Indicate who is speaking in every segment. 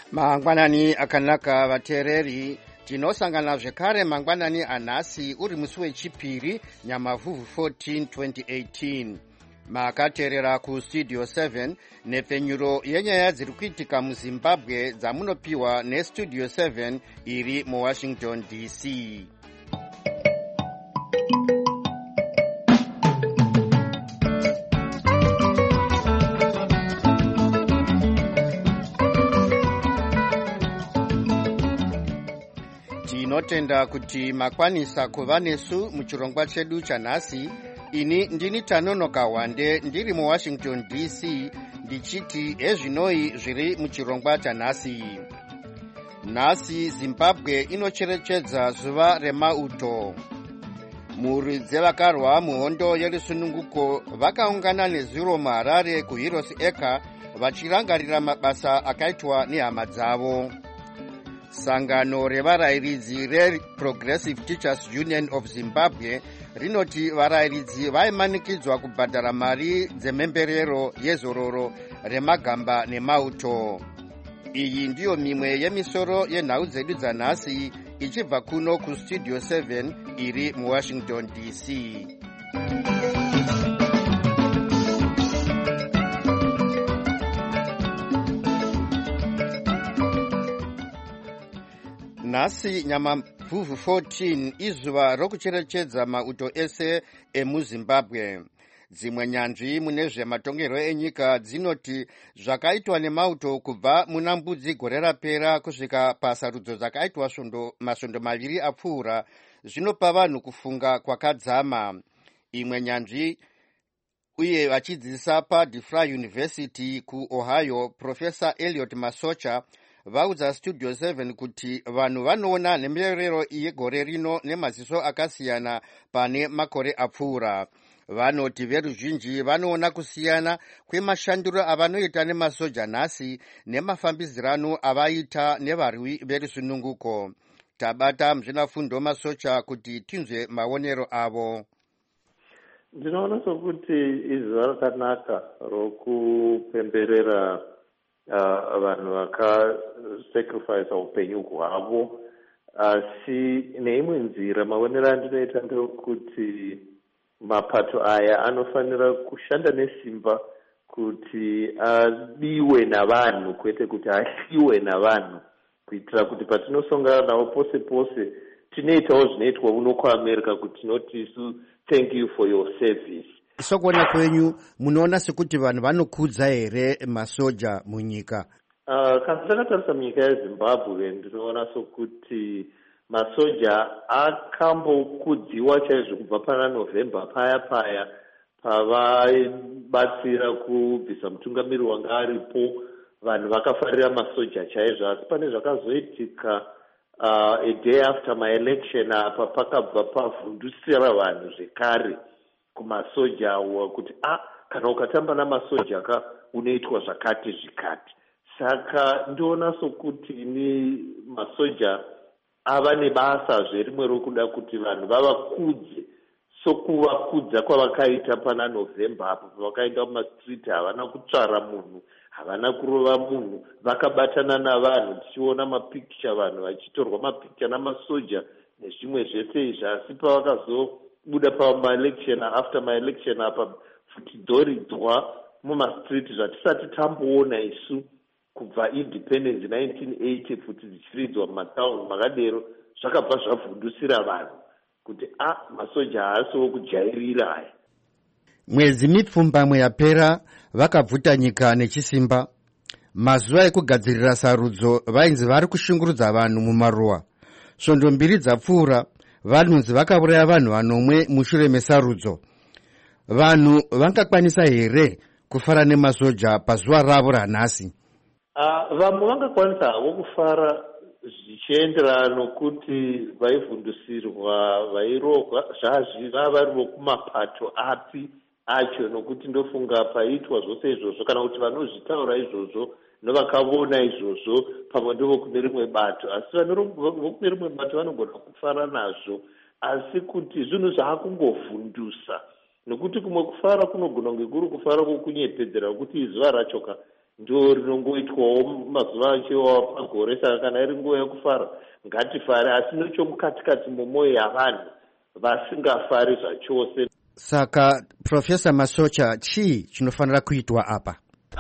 Speaker 1: Mangwanani akanaka vateereri, tinosangana zvekare mangwanani anhasi uri musi wechipiri Nyamavhuvhu 14 2018. Makateerera kustudio 7 nepfenyuro yenyaya dziri kuitika muZimbabwe dzamunopiwa nestudio 7 iri muWashington DC. Tinotenda kuti makwanisa kuva nesu muchirongwa chedu chanhasi. Ini ndini Tanonoka Wande ndiri muWashington DC ndichiti ezvinoi zviri muchirongwa chanhasi. Nhasi Zimbabwe inocherechedza zuva remauto. Mhuri dzevakarwa muhondo yerusununguko vakaungana nezuro muHarare kuHeroes Acre vachirangarira mabasa akaitwa nehama dzavo. Sangano revarayiridzi reProgressive Teachers Union of Zimbabwe rinoti varayiridzi vaimanikidzwa kubhadhara mari dzemhemberero yezororo remagamba nemauto. Iyi ndiyo mimwe yemisoro yenhau dzedu dzanhasi ichibva kuno kustudio 7 iri muWashington DC. Nhasi Nyamavhuvhu 14 izuva rokucherechedza mauto ese emuZimbabwe. Dzimwe nyanzvi mune zvematongerwo enyika dzinoti zvakaitwa nemauto kubva muna Mbudzi gore rapera kusvika pasarudzo dzakaitwa masvondo maviri apfuura zvinopa vanhu kufunga kwakadzama. Imwe nyanzvi uye vachidzidzisa paDeFry University kuOhio, Profesa Elliot Masocha vaudza studio 7 kuti vanhu vanoona nhemberero yegore rino nemaziso akasiyana pane makore apfuura. Vanoti veruzhinji vanoona kusiyana kwemashandiro avanoita nemasoja nhasi nemafambisirano avaita nevarwi verusununguko. Tabata muzvinafundo Masocha kuti tinzwe maonero avo.
Speaker 2: Ndinoona sokuti izuva rakanaka rokupemberera vanhu vakasacrifice upenyu hwavo, asi neimwe nzira maonero andinoita ndekuti mapato aya anofanira kushanda nesimba kuti adiwe navanhu kwete kuti ahliwe navanhu, kuitira kuti patinosongana navo pose pose tinoitawo zvinoitwa uno kuAmerica kuti tinoti isu thank you for your service.
Speaker 1: Sokuona kwenyu munoona sekuti vanhu vanokudza here masoja munyika?
Speaker 2: Kana takatarisa munyika yeZimbabwe ndinoona sokuti masoja akambokudziwa chaizvo kubva pana November paya pavabatsira kubvisa mutungamiri wanga aripo. Vanhu vakafarira masoja chaizvo, asi pane zvakazoitika a day after my election apa pakabva pavhundusira vanhu zvekare kumasoja awa kuti kana ukatamba namasoja unoitwa zvakati zvikati. Saka ndoona sokuti ni masoja ava nebasa zverimwe rokuda kuti vanhu vavakudze sokuvakudza kwavakaita pana November apo pavakaenda kumastreet. Havana kutsvara munhu, havana kurova munhu, vakabatana navanhu. Tichiona mapicture, vanhu vachitorwa mapicture namasoja nezvimwe zvese izvi, asi pavakazobuda pamaelection, after maelection apa futi dzoridzwa mumastreet zvatisati tamboona isu kubva independence 1980, futi dzichiridzwa mumatown makadero, zvakabva zvavhundusira vanhu kuti masoja haasiwo kujairira aya.
Speaker 1: Mwedzi mipfumbamwe yapera vakabvuta nyika nechisimba. Mazuva ekugadzirira sarudzo vainzi vari kushungurudza vanhu mumaruwa. Svondo mbiri dzapfuura vanhunzi vakauraya vanhu vanomwe mushure mesarudzo. Vanhu vangakwanisa here kufara nemasoja pazuva ravo ranhasi?
Speaker 2: Vamwe vangakwanisa havo kufara zvichienderana nokuti vaivhundusirwa, vairohwa, zvazviva vari vokumapato api acho, nokuti ndofunga paitwa zvose izvozvo kana kuti vanozvitaura izvozvo novakaona izvozvo pamwe ndovokune rimwe bato, asi vokune rimwe bato vanogona kufara nazvo, asi kuti zvinhu zvaakungovhundusa, nokuti kumwe kufara kunogona kunge kuri kufara kwokunyepedzera kuti izuva rachoka ndo rinongoitwawo mazuva achiwa pagore. Saka kana iri nguva yekufara ngatifare, asi nechomukati mumwoyo yavanhu vasingafari zvachose.
Speaker 1: Saka Profesa Masocha, chii chinofanira kuitwa apa?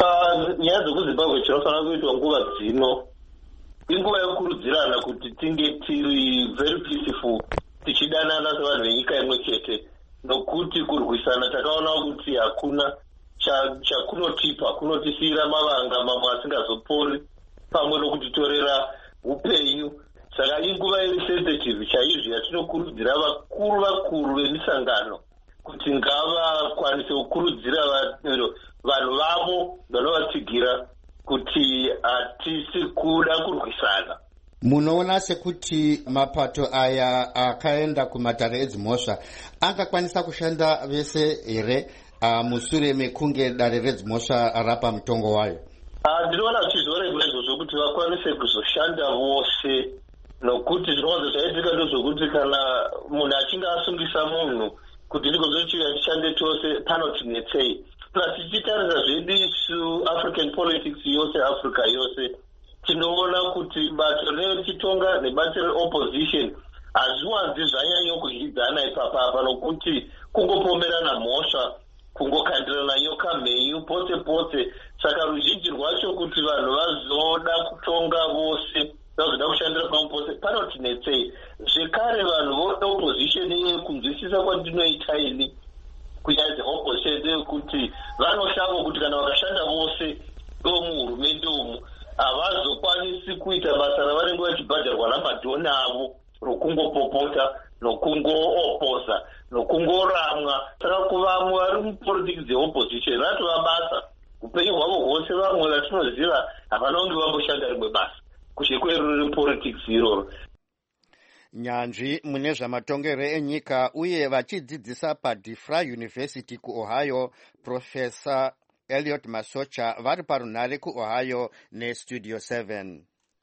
Speaker 2: Nyaya dzekuZimbabwe chinofanira kuitwa nguva dzino inguva yekukurudzirana kuti tinge tiri very peaceful, tichidanana sevanhu venyika imwe chete, nokuti kurwisana takaona kuti hakuna chakunotipa, kunotisiyira mavanga mamwe asingazopori pamwe nokutitorera upenyu. Saka inguva iri sensitive chaizvo yatinokurudzira vakuru vemisangano kuti ngavakwanise kukurudzira vanhu vavo vanovatsigira kuti hatisi kuda kurwisana.
Speaker 1: Munoona sekuti mapato aya akaenda kumatare edzimhosva angakwanisa kushanda vese here mushure mekunge dare redzimhosva rapa mutongo wayo?
Speaker 2: Ndinoona zvichizoreva izvozvo kuti vakwanise kuzoshanda vose, nokuti zvinovanza zvaitika ndozvokuti kana munhu achinge asungisa munhu kuti ndikozvechishande tose panotinetsei. Plus tichitarisa zvedu isu African politics yose, Africa yose, tinoona kuti bato rechitonga nebato reopposition hazviwanzi zvanyanya kudyidzana ipapapa, nokuti kungopomerana mhosva, kungokandirana nyoka mhenyu pose. Saka ruzhinji rwacho kuti vanhu vazoda kutonga vose, vazoda kushandira pamwe pose, panotinetsei. Zvekare vanhu voopposition kunzwisisa kwandinoita ini kunyaya dzeopposition ndeyekuti vanoshava kuti kana vakashanda vose muhurumende umu havazokwanisi kuita basa ravanenge vachibhadharwa namadhona avo rokungopopota nokungoopoza nokungoramwa. Saka kuvamwe vari mupolitics dzeopposition ratova basa upenyu hwavo hwose. Vamwe vatinoziva havana kunge vamboshanda rimwe basa kushe kweruri politics iroro.
Speaker 1: Nyanzvi mune zvamatongero enyika uye vachidzidzisa paDeFry University kuOhio, Profesa Elliot Masocha vari parunhare kuOhio neStudio 7.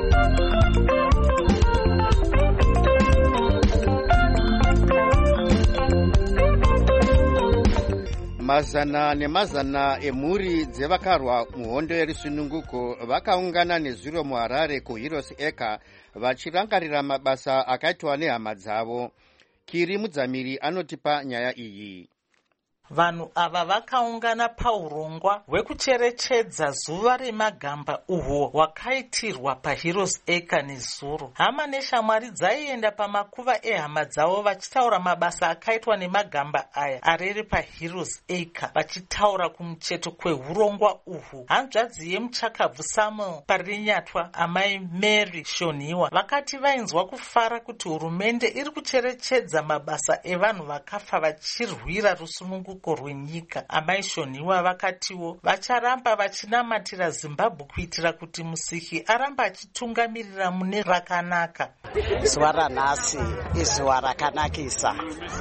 Speaker 1: Mazana nemazana emhuri dzevakarwa muhondo yerisununguko vakaungana nezuro muHarare kuHeroes Acre vachirangarira mabasa akaitwa nehama dzavo. Kiri Mudzamiri anotipa nyaya iyi.
Speaker 3: Vanhu ava vakaungana paurongwa hwekucherechedza zuva remagamba uhwo hwakaitirwa paHeroes Acre nezuro. Hama neshamwari dzaienda pamakuva ehama dzavo vachitaura mabasa akaitwa nemagamba aya arere paHeroes Acre, vachitaura kumucheto kweurongwa uhwu. Hanzvadzi yemuchakabvu Samuel Parinyatwa, amai Mary Shoniwa, vakati vainzwa kufara kuti hurumende iri kucherechedza mabasa evanhu vakafa vachirwira rusununguko rwenyika. Amai Shoniwa vakatiwo vacharamba vachinamatira Zimbabwe kuitira kuti Musiki aramba achitungamirira mune rakanaka.
Speaker 4: Zuva ranhasi izuva rakanakisa,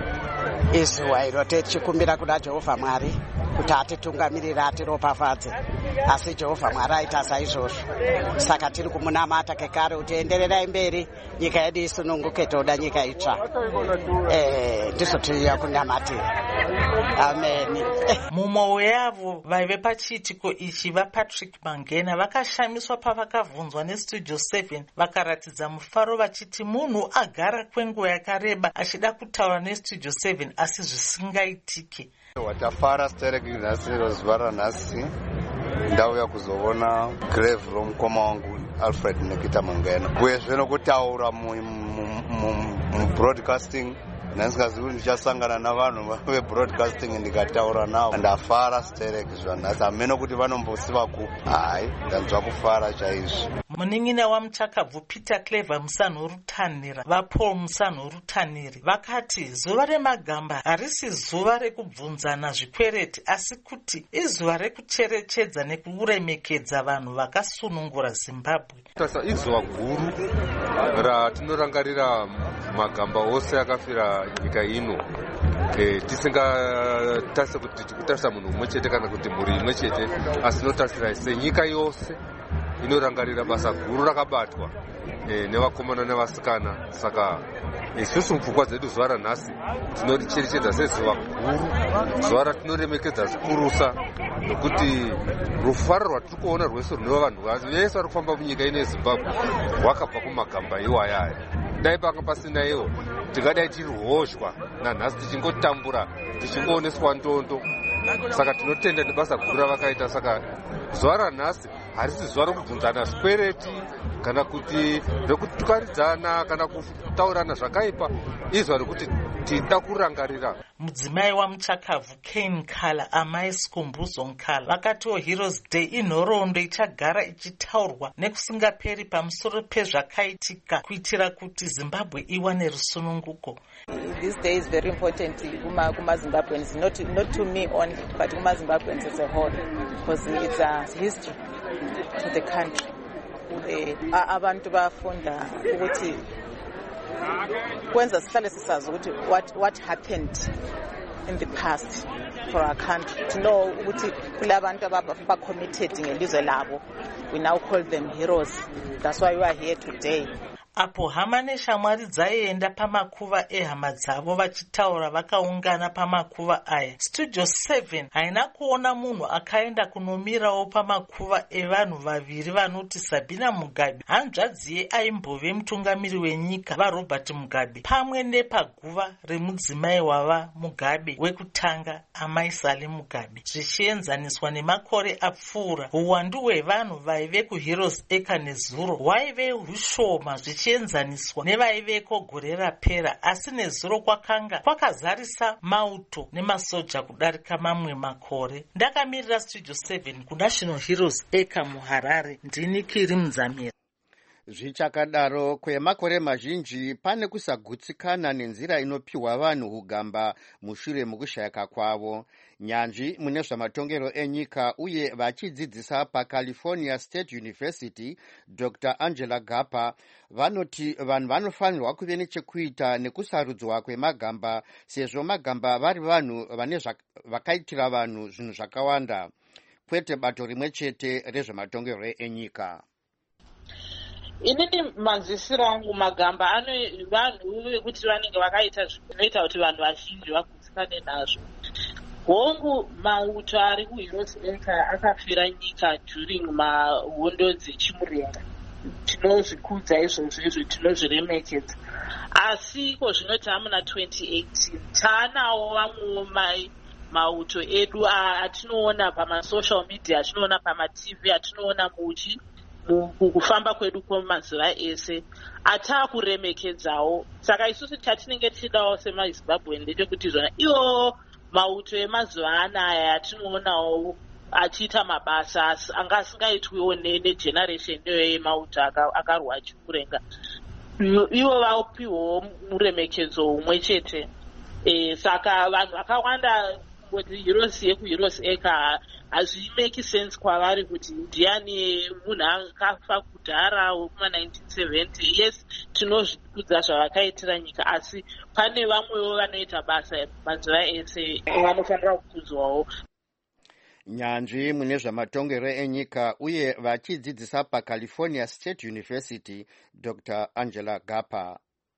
Speaker 4: izuva iro tichikumbira kuna Jehovha Mwari kuti atitungamirira, atiropafadze. Asi Jehovha Mwari aita saizvozvo, saka tiri kumunamata kekare kuti endererai mberi, nyika yedu isununguke, toda nyika itsva. Ndizvo tiriya kunamatira. Amen.
Speaker 3: Mumwoyo yavo vaive pachiitiko ichi vaPatrick Mangena vakashamiswa pavakabvunzwa neStudio 7, vakaratidza mufaro vachiti munhu agara kwenguva yakareba achida kutaura neStudio 7 asi zvisingaitike.
Speaker 5: Watafara stereki nhasi zuva ranhasi ndauya kuzoona grave romukoma wangu Alfred Nikita Mangena, uyezve nokutaura mu-broadcasting. Ndandikazivi ndichasangana navanhu vebroadcasting ndikataura navo, ndafara stereki zvanhasi. Hameno kuti vanombosiva kupi, hai, ndanzwa kufara chaizvo.
Speaker 3: Munin'ina wamuchakabvu Peter Clever Musanhurutanira, vaPaul Musanhurutaniri vakati zuva remagamba harisi zuva rekubvunzana zvikwereti, asi kuti izuva rekucherechedza nekuremekedza vanhu vakasunungura Zimbabwe.
Speaker 6: Izuva guru ratinorangarira magamba ose akafira nyika ino, tisingatarisa kuti tikutarisa munhu mumwe chete kana kuti mhuri imwe chete, asi tinotarisira senyika yose inorangarira basa guru rakabatwa nevakomana nevasikana. Saka isusu mupfungwa dzedu zuva ranhasi tinoricherechedza sezuva guru, zuva ratinoremekedza zvikurusa, nokuti rufaro rwatiri kuona rwese runova vanhu vese vari kufamba munyika ino yezimbabwe rwakabva kumagamba iwaya aya. Dai panga pasina iwo tingadai tiri hozhwa nanhasi tichingotambura tichingooneswa ndondo. Saka tinotenda nebasa guru ravakaita. Saka zuva ranhasi harisi zuva rokubvunzana zvikwereti kana kuti rekutukaridzana kana kutaurana zvakaipa, izuva rekuti tida kurangarira.
Speaker 3: Mudzimai wamuchakavhu Kane Nkala, amai Sikumbuzo Nkala, vakatiwo Heroes Day inhoroondo ichagara ichitaurwa nekusingaperi pamusoro pezvakaitika kuitira kuti Zimbabwe iwane rusununguko.
Speaker 7: This day is very important kuma Zimbabweans, not to me only, but kuma Zimbabweans as a whole, because it's a history to the country. Abantu bafunda ukuthi kwenza sihlale sisazi ukuthi what happened in the past for our country, to know ukuthi kulabantu aba committed ngelizwe labo. We now call them heroes. That's why we are here today.
Speaker 3: Apo hama neshamwari dzaienda pamakuva ehama dzavo vachitaura vakaungana pamakuva aya, Studio 7 haina kuona munhu akaenda kunomirawo pamakuva evanhu vaviri vanoti Sabina Mugabe, hanzvadzi aimbove mutungamiri wenyika vaRobert Mugabe, pamwe nepaguva remudzimai wava Mugabe wekutanga, amai Sally Mugabe, zvichienzaniswa nemakore apfuura. Uwandu hwevanhu vaive kuHeroes Acre nezuro hwaive hushoma zvichienzaniswa nevaiveko gore rapera, asi nezuro kwakanga kwakazarisa mauto nemasoja kudarika mamwe makore. Ndakamirira Studio 7 kuNational Heroes Acre muHarare, ndini Kiri Mudzamira.
Speaker 1: Zvichakadaro, kwemakore mazhinji pane kusagutsikana nenzira inopiwa vanhu ugamba mushure mukushayika kwavo. Nyanzvi mune zvamatongero enyika uye vachidzidzisa paCalifornia State University, Dr. Angela Gapa, vanoti vanhu vanofanirwa kuve nechekuita nekusarudzwa kwemagamba, sezvo magamba vari vanhu vakaitira vanhu zvinhu zvakawanda, kwete bato rimwe chete rezvematongero enyika.
Speaker 8: Inini manzwisiro angu magamba ano vanhu vekuti vanenge vakaita zvinoita kuti vanhu vazhinji vagutsikane nazvo. Hongu mauto ari kuHeroes Acre akafira nyika during mahondo dzechimurenga. Tinozvikudza izvozvo, tinozviremekedza. Asi ko zvinoti hamuna 2018 taanawo vamwe mauto edu atinoona pamasocial media, atinoona pamaTV, atinoona kufamba kwedu kwemazuva ese ataakuremekedzawo. Saka isusu chatinenge tichidawo semaZimbabwe ndechekuti zvona iwo mauto emazuva anaya atinoonawo achiita mabasa anga asingaitwiwo negeneration iyoyo yemauto akarwa achikurenga, ivo vapiwawo muremekedzo umwe chete. Saka vanhu vakawanda kuti Heroes yekuHeroes Acre hazvimeki sense kwavari kuti ndiani munhu akafa kudhara wekuma1970. Yes, tinozvikudza zvavakaitira nyika, asi pane vamwewo vanoita basa mazuva ese vanofanira kukudzwawo.
Speaker 1: Nyanzvi mune zvamatongero enyika uye vachidzidzisa paCalifornia State University, Dr. Angela Gapa.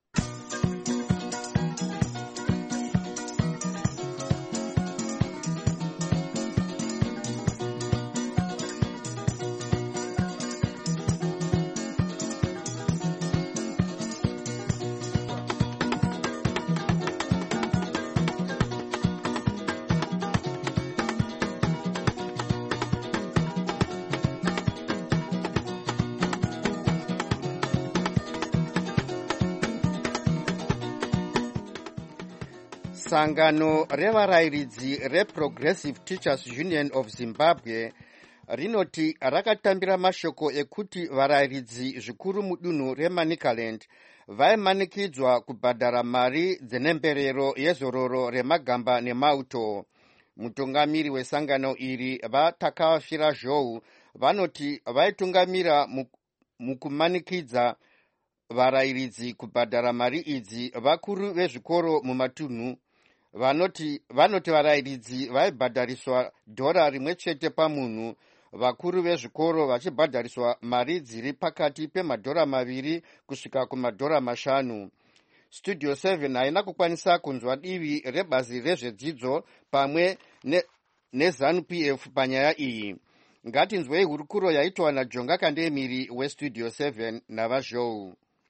Speaker 1: Sangano revarairidzi reProgressive Teachers Union of Zimbabwe rinoti rakatambira mashoko ekuti varairidzi zvikuru mudunhu reManicaland vaimanikidzwa kubhadhara mari dzenemberero yezororo remagamba nemauto. Mutungamiri wesangano iri vaTakavashira Zhou vanoti vaitungamira mukumanikidza varairidzi kubhadhara mari idzi vakuru vezvikoro mumatunhu. Vanoti varairidzi vaibhadhariswa $1 rimwe chete pamunhu, vakuru vezvikoro vachibhadhariswa mari dziri pakati $2 kusvika $5. Studio 7 haina kukwanisa kunzwa divi rebazi rezvedzidzo pamwe neZANU-PF panyaya iyi. Ngatinzwei hurukuro yaitwa naJonga Kandemiri weStudio 7 navaZhou.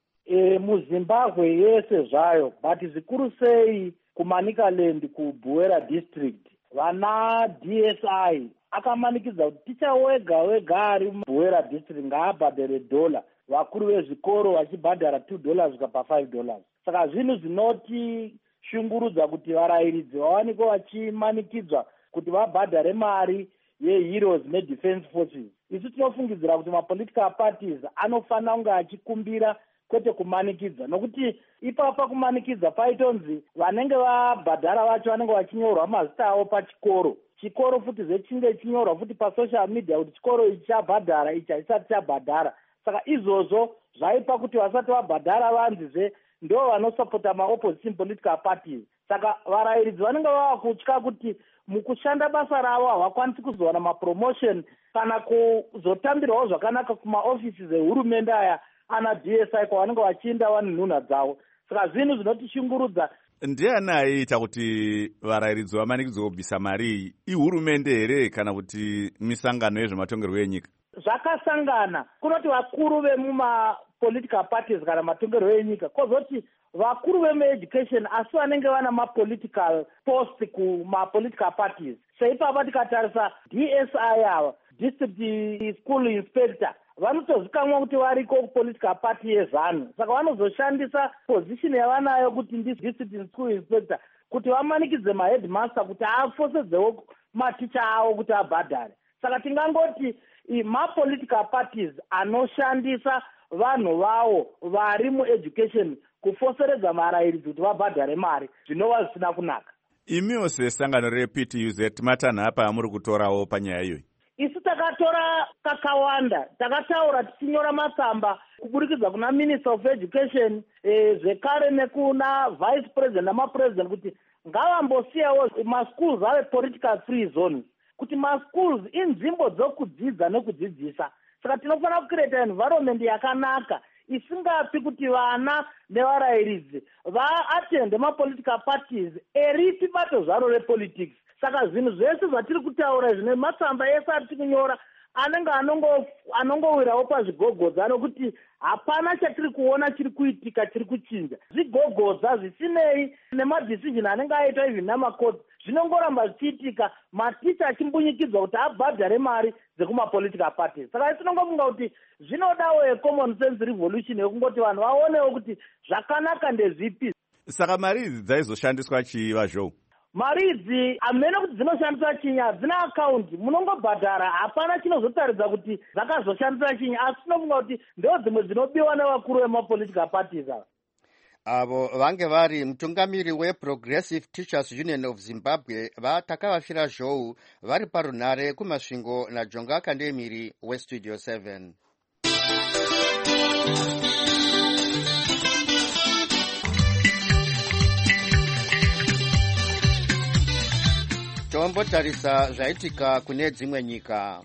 Speaker 9: MuZimbabwe yese zvayo, but zvikuru sei kuManicaland kuBuera district, vana DSI akamanikidza kuti ticha wega ari muBuera district ngaabhadhare $1, vakuru vezvikoro vachibhadhara $2 vikapa $5. Saka zvinhu zvinotishungurudza kuti varayiridzi vawanike vachimanikidzwa kuti vabhadhare mari yeHeroes neDefense Forces. Isu tinofungidzira kuti mapolitical parties anofanira kunge achikumbira kwete kumanikidza, nokuti ipapa kumanikidza paitonzi vanenge vabhadhara vacho vanenge vachinyorwa mazita avo pachikoro. Chikoro futi zvechinge chinyorwa futi pasocial media kuti chikoro ichi chabhadhara, ichi haisati chabhadhara. Saka izvozvo zvaipa kuti vasati vabhadhara vanzizve ndo vanosapota maopposition political parties. Saka varayiridzi vanenge vava kutya kuti mukushanda basa ravo havakwanisi kuzowana mapromotion kana kuzotambirwawo zvakanaka kumaofisi zehurumende aya ana DSI kwavanenge vachienda vanhunha dzavo. Saka zvinhu zvinotishungurudza.
Speaker 10: Ndiani aiita kuti varayiridzi vamanikidzwe kubvisa mari? Ihurumende here kana kuti misangano yezvematongerwo enyika? Zvakasangana.
Speaker 9: Kunoti vakuru vemumapolitical parties kana matongerwo enyika, kozoti vakuru vemueducation asi vanenge vana mapolitical post kumapolitical parties. Seipapa tikatarisa DSI ava, district school inspector, vanotozikamwa kuti variko kupolitical party yeZANU. Saka vanozoshandisa position yavanayo kuti district school inspector kuti vamanikidze maheadmaster kuti afosedzewo maticha avo kuti abhadhare. Saka tingangoti mapolitical parties anoshandisa vanhu vavo vari mueducation kufoseredza varayiridzi kuti vabhadhare mari zvinova zvisina kunaka.
Speaker 10: Imiwo sesangano rePTUZ matanha apa amuri kutorawo panyaya iyoyi?
Speaker 9: Isu takatora kakawanda, takataura tichinyora matsamba kuburikidza kuna Minister of Education, zvekare nekuna Vice President namaPresident kuti ngavambosiyawo maschools ave political free zones, kuti maschools inzvimbo dzokudzidza nekudzidzisa. Saka tinofanira kucreate environment yakanaka isingapi kuti vana nevarayiridzi vaatende mapolitical parties eripi bato zvaro repolitics. Saka zvinhu zvese zvatiri kutaura zvine matsamba ese atiri kunyora anenge anongowirawo pazvigogodza anokuti hapana chatiri kuona chiri kuitika chiri kuchinja. Zvigogodza zvisinei nemadecision anenge aitwa even namakoti zvinongoramba zvichiitika, maticha achimbunyikidzwa kuti abhadhare mari dzekumapolitical parties. Saka tinongofunga kuti zvinodawo common sense revolution yekungoti vanhu vaonewo kuti zvakanaka ndezvipi.
Speaker 10: Saka mari idzi dzaizoshandiswa chii vaZhou?
Speaker 9: Mari idzi amene kuti dzinoshandiswa chinyi hadzina akaunti, munongobhadhara, hapana chinozotaridza kuti dzakazoshandiswa chinyi, asi tinofunga kuti ndo dzimwe dzinobiwa nevakuru vemapolitical parties ava.
Speaker 1: Avo vange vari mutungamiri weProgressive Teachers Union of Zimbabwe vatakavafira Zhou vari parunhare kumasvingo naJonga Kandemiri weStudio 7. Tombotarisa zvaitika kune dzimwe nyika.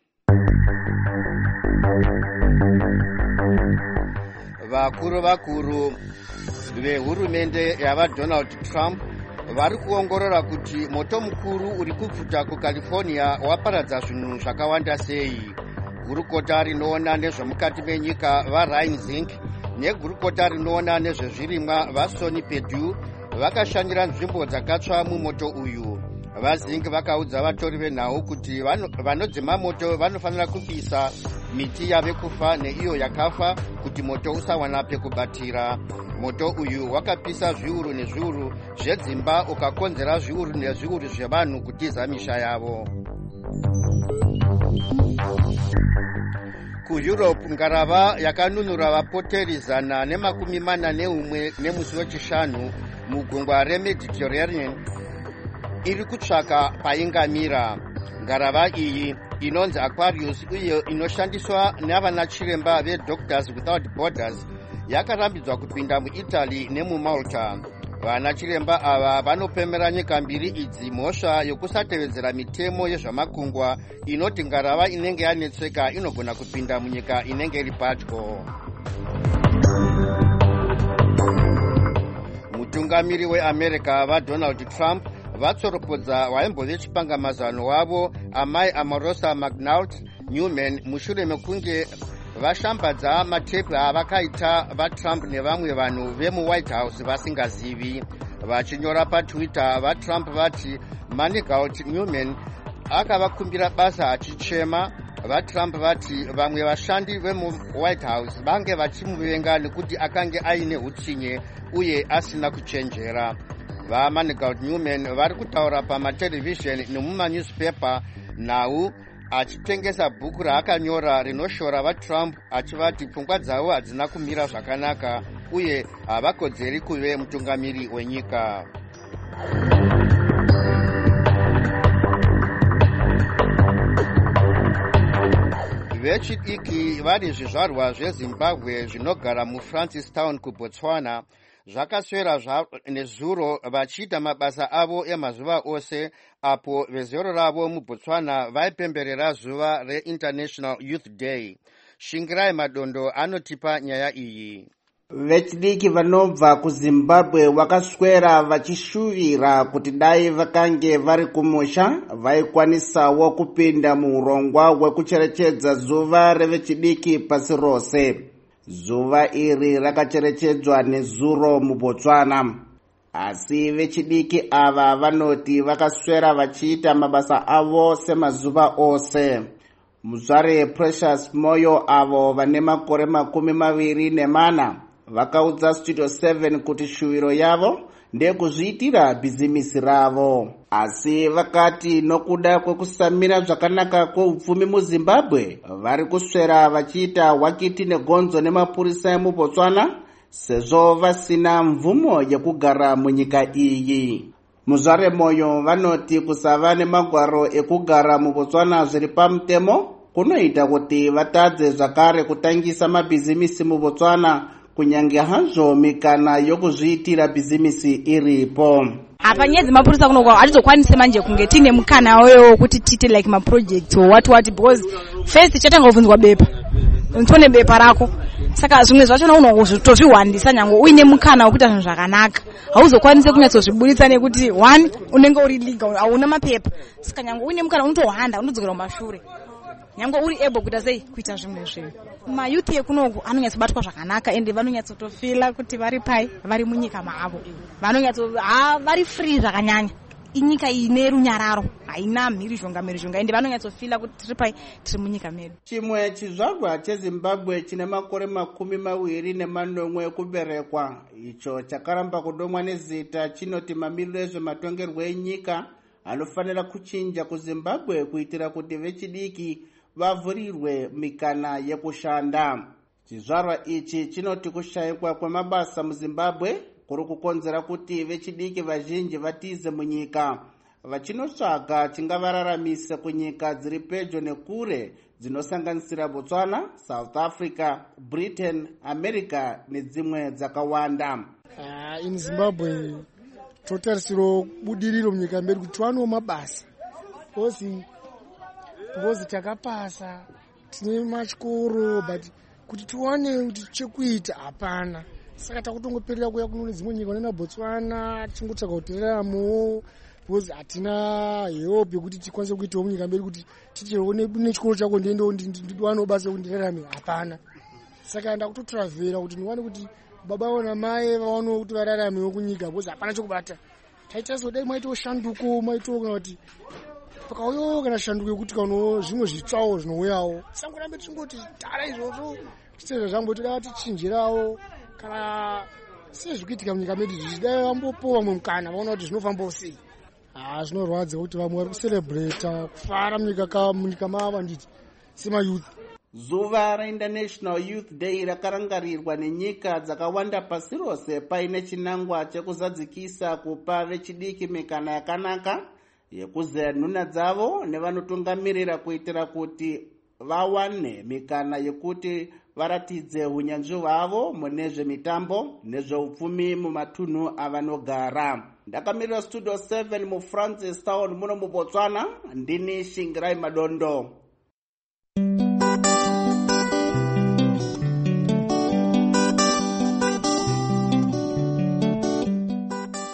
Speaker 1: Vakuru vehurumende yava Donald Trump vari kuongorora kuti moto mukuru uri kubvuta kuCalifornia waparadza zvinhu zvakawanda sei. Gurukota rinoona nezvemukati menyika vaRyan Zink negurukota rinoona nezvezvirimwa vaSonny Perdue vakashanyira nzvimbo dzakatsva mumoto uyu. VaZink vakaudza vatori venhau kuti vanodzima moto vanofanira kupisa miti yave kufa neiyo yakafa kuti moto usawana pekubatira. Moto uyu wakapisa zviuru nezviuru zvedzimba ukakonzera zviuru nezviuru zvevanhu kutiza misha yavo. KuEurope ngarava yakanunura vapoteri 141 nemusi wechishanu mugungwa reMediterranean iri kutsvaka paingamira. Ngarava iyi inonzi Aquarius uye inoshandiswa navana chiremba veDoctors Without Borders yakarambidzwa kupinda muItaly nemuMalta. Vana chiremba ava vanopemera nyika mbiri idzi mhosva yokusatevedzera mitemo yezvamakungwa inoti ngarava inenge yanetseka inogona kupinda munyika inenge iri padyo. mutungamiri weamerica vaDonald Trump vatsoropodza waimbove chipangamazano wavo amai Amarosa McNaught Newman mushure mekunge vashambadza matepu avakaita vaTrump nevamwe vanhu vemuWhite House vasingazivi. Vachinyora paTwitter vaTrump vati Manigault Newman akavakumbira basa achichema. VaTrump vati vamwe vashandi vemuWhite House vange vachimuvenga nekuti akange aine utsinye uye asina kuchenjera. VaManigault Newman vari kutaura pamaterevhizheni nemumanyuzipepa nhau achitengesa bhuku raakanyora rinoshora vaTrump achivati pfungwa dzavo hadzina kumira zvakanaka uye havakodzeri kuve mutungamiri wenyika. Vechidiki vari zvizvarwa zveZimbabwe zvinogara muFrancistown kuBotswana zvakaswera nezuro vachiita mabasa avo emazuva ose apo vezero ravo muBotswana vaipemberera zuva reInternational Youth Day. Shingirai Madondo anotipa nyaya iyi.
Speaker 11: Vechidiki vanobva kuZimbabwe vakaswera vachishuvira kuti dai vakange vari kumusha vaikwanisawo kupinda muurongwa hwekucherechedza zuva revechidiki pasi rose. Zuva iri rakacherechedzwa nezuro muBotswana. Asi vechidiki ava vanoti vakaswera vachiita mabasa avo semazuva ose. Muzvare Precious Moyo avo vane makore 24 vakaudza Studio 7 kuti shuviro yavo ndekuzviitira bhizimisi ravo. Asi vakati nokuda kwekusamira zvakanaka kweupfumi muZimbabwe vari kuswera vachiita hwakiti negonzo nemapurisa emuBotswana sezvo vasina mvumo yekugara munyika iyi. Muzvare Moyo vanoti kusava nemagwaro ekugara muBotswana zviri pamutemo kunoita kuti vatadze zvakare kutangisa mabhizimisi muBotswana kunyange hazvo mikana yokuzviitira bhizimisi iripo.
Speaker 12: Apa nyedzi mapurisa kuno atizokwanise manje kunge tine mukana wewo kuti tite like ma projects or what because first chatanga kubvunzwa bepa. Untone bepa rako. Saka zvimwe zvachona unozvitozviwandisa nyango uine mukana wekuita zvinhu zvakanaka. Hauzokwanise kunyatsozvibuditsa nekuti one unenge uri legal hauna mapepa. Saka nyango uine mukana unotohanda unodzokera kumashure. Nyango uri able kuita sei kuita zvimwe zvinhu. Mayuthi ekunoku anonyatsobatwa zvakanaka ende vanonyatsotofila kuti vari pai vari munyika mavo. Vari free zvakanyanya. Inyika ine runyararo haina mhirizhonga ende vanonyatsofila kuti tiri pai tiri munyika medu.
Speaker 11: Chimwe chizvarwa cheZimbabwe chine makore 28 ekuberekwa icho chakaramba kudomwa nezita chinoti mamiriro ezvematongerwo enyika anofanira kuchinja kuZimbabwe kuitira kuti vechidiki vavhurirwe mikana yekushanda. Chizvarwa ichi chinoti kushayikwa kwemabasa muZimbabwe kuri kukonzera kuti vechidiki vazhinji vatize munyika vachinotsvaga chingavararamise kunyika dziri pedyo nekure dzinosanganisira Botswana, South Africa, Britain, America nedzimwe dzakawanda.
Speaker 13: In Zimbabwe totarisiro budiriro munyika medu kuti tiwanewo mabasa ngozi takapasa tine machikoro but kuti tiwane kuti chekuita hapana. Saka takutongoperera kuya kuno dzimwe nyika nena Botswana tingotsvaga kutiraramo because hatina help yekuti tikwanise kuitawo munyika medu kuti titione nechikoro chako ndiwane basa kundirarame hapana. Saka ndakutotravhera kuti ndiwane kuti baba vana mai vawanewo kuti vararamewo kunyika because hapana chokubata. Taita zodai maitawo shanduko maitawo kana kuti pakauyawo kana shanduko yekuti kana zvimwe zvitsvawo zvinouyawo tisangorambe tingoti tara izvozvo tisezvo zvangu toda tichinjirawo kana sezvikuitika munyika medu zvichidai vambopowa vamwe mukana vaona kuti zvinofambawo sei. Zvinorwadza kuti vamwe vari kuserebreta kufara munyika mavo handiti semayouth.
Speaker 11: Zuva reInternational Youth Day rakarangarirwa nenyika dzakawanda pasi rose paine chinangwa chekuzadzikisa kupa vechidiki mikana yakanaka yekuzeya nhuna dzavo nevanotungamirira kuitira kuti vawane mikana yekuti varatidze unyanzvi hwavo mune zvemitambo nezveupfumi mumatunhu avanogara. Ndakamirira Studio 7 muFrancistown muno muBotswana, ndini Shingirai Madondo.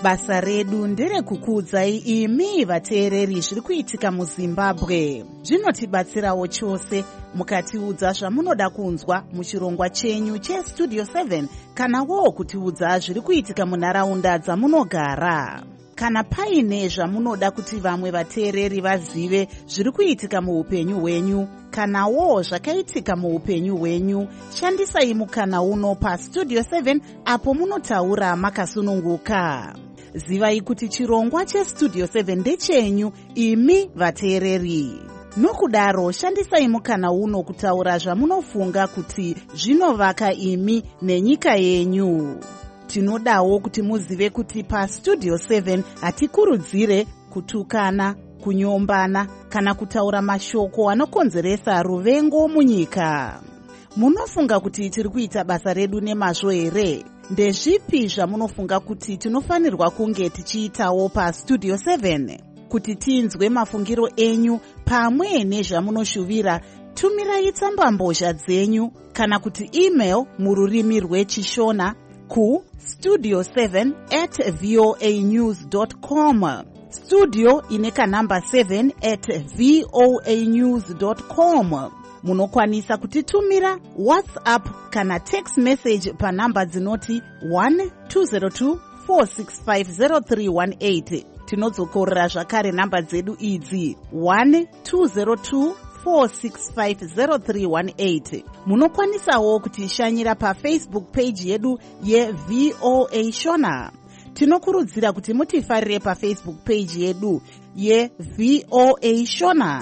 Speaker 14: Basa redu nderekukuudzai imi vateereri zviri kuitika muZimbabwe. Zvinotibatsirawo chose mukatiudza zvamunoda kunzwa muchirongwa chenyu cheStudio 7 kanawo kutiudza zviri kuitika munharaunda dzamunogara. Kana paine zvamunoda kuti vamwe vateereri vazive zviri kuitika muupenyu hwenyu kanawo zvakaitika muupenyu hwenyu, shandisai mukana uno paStudio 7 apo munotaura makasununguka. Zivai kuti chirongwa cheStudio 7 ndechenyu imi vateereri. Nokudaro shandisai mukana uno kutaura zvamunofunga kuti zvinovaka imi nenyika yenyu. Tinodawo kuti muzive kuti paStudio 7 hatikurudzire kutukana, kunyombana kana kutaura mashoko anokonzeresa ruvengo munyika. Munofunga kuti tiri kuita basa redu nemazvo here? Ndezvipi zvamunofunga kuti tinofanirwa kunge tichiitawo paStudio 7? Kuti tinzwe mafungiro enyu pamwe nezvamunoshuvira, tumirai tsambambozha dzenyu kana kuti email mururimi rweChishona studio7@voanews.com. Studio ine kanamba 7@voanews.com. Munokwanisa kutitumira WhatsApp kana text message panamba dzinoti 1202-465-0318. Tinodzokorera zvakare namba dzedu idzi 1202-465-0318. Munokwanisawo kutishanyira paFacebook page yedu yeVOA Shona. Tinokurudzira kuti mutifarire paFacebook page yedu yeVOA Shona.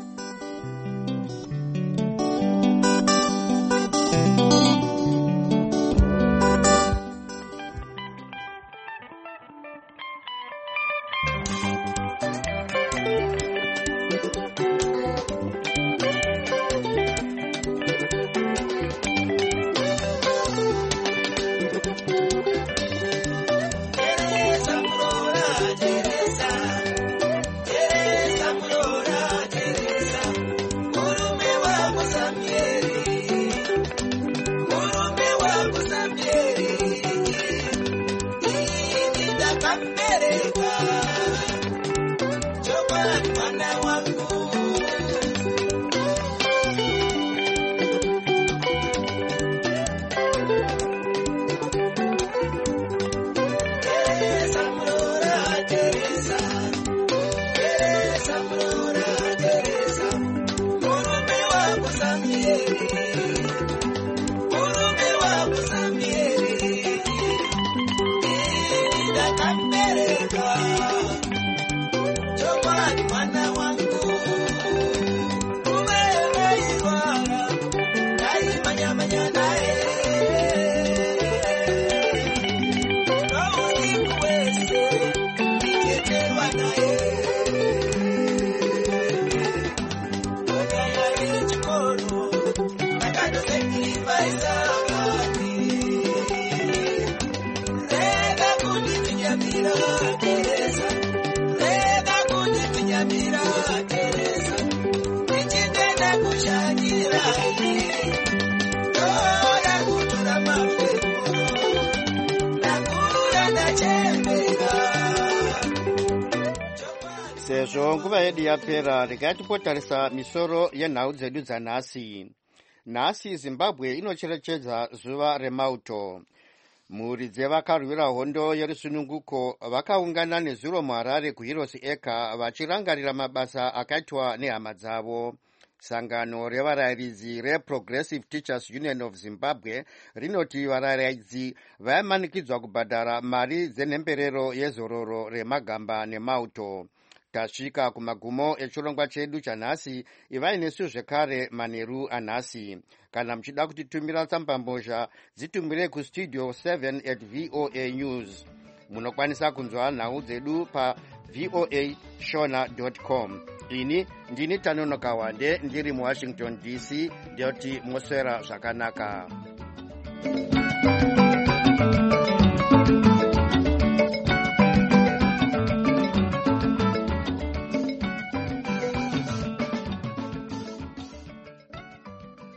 Speaker 1: Sezvo nguva yedu yapera, regai tipotarisa misoro yenhau dzedu dzanhasi. Nhasi Zimbabwe inocherechedza zuva remauto. Mhuri dzevakarwira hondo yerusununguko vakaungana nezuro muHarare kuHeroes Acre vachirangarira mabasa akaitwa nehama dzavo. Sangano revarayiridzi reProgressive Teachers Union of Zimbabwe rinoti varayiridzi vayamanikidzwa kubhadhara mari dzenhemberero yezororo remagamba nemauto. Tasvika kumagumo echirongwa chedu chanhasi. Ivai nesu zvekare manheru anhasi. Kana muchida kutitumira tsambambozha, dzitumire kustudio 7@VOA News. Munokwanisa kunzwa nhau dzedu pavoashona.com. Ini ndini Tanonoka Wande ndiri muWashington DC. Ndoti moswera zvakanaka.